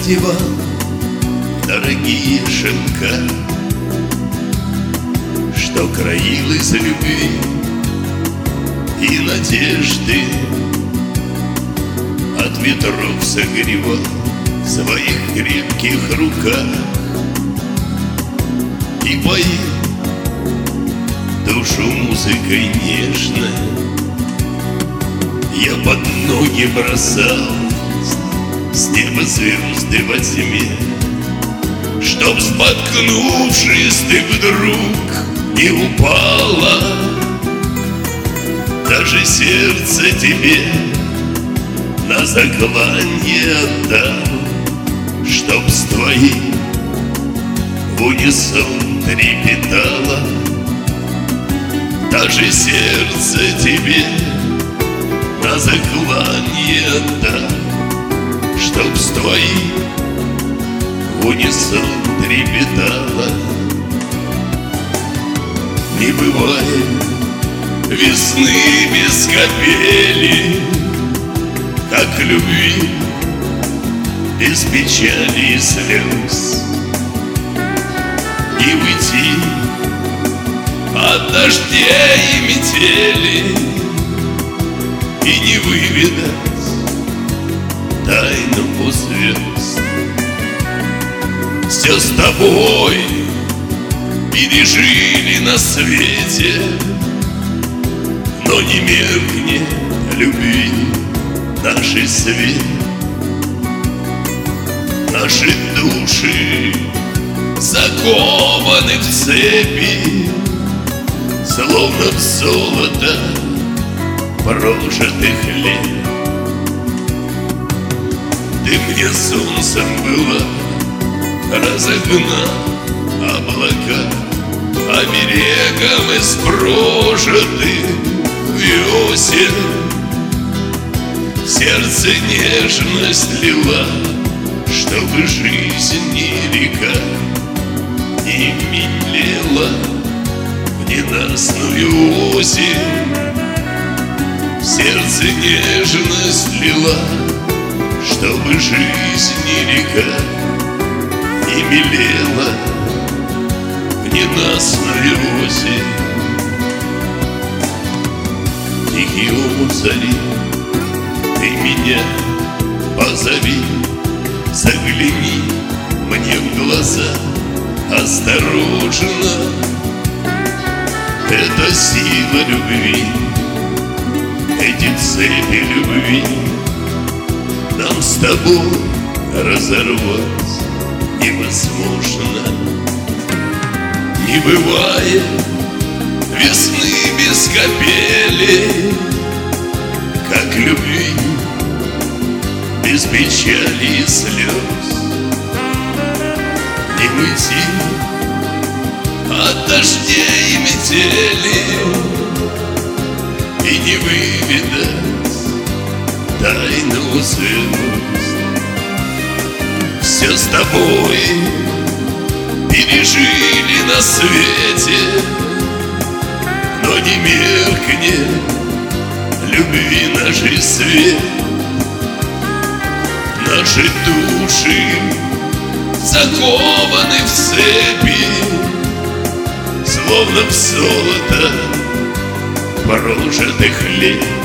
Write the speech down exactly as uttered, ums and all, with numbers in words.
надевал дорогие шелка, что краил из любви и надежды, от ветров согревал в своих крепких руках и поил душу музыкой нежной. Я под ноги бросал с неба звезды во тьме, чтоб, споткнувшись, ты вдруг не упала. Даже сердце тебе на закланье отдал, чтоб с твоим в унисон трепетало. Даже сердце тебе на закланье отдал, чтоб с твоим в унисон трепетало. Не бывает весны без капели, как любви без печали и слез. Не уйти от дождей и метели и не выведать тайну звезд. Все с тобой пережили на свете, но не меркнет любви нашей свет. Наши души закованы в цепи, словно в золото прожитых лет. Ты мне солнцем была, разогнав облака, оберегом из прожитых весен. В сердце нежность лила, чтобы жизнь и река не медлила в ненастную осень. В сердце нежность лила, чтобы жизнь и река не мелела в ненастную осень. Тихий омут зари, ты меня позови, загляни мне в глаза осторожно. Это сила любви, эти цепи любви нам с тобой разорвать невозможно. Не бывает весны без капели, как любви без печали и слез. Не уйти от дождей и метели и не выведать тайну звезд. Все с тобой пережили на свете, но не меркнет любви нашей свет. Наши души закованы в цепи, словно в золото прожитых лет.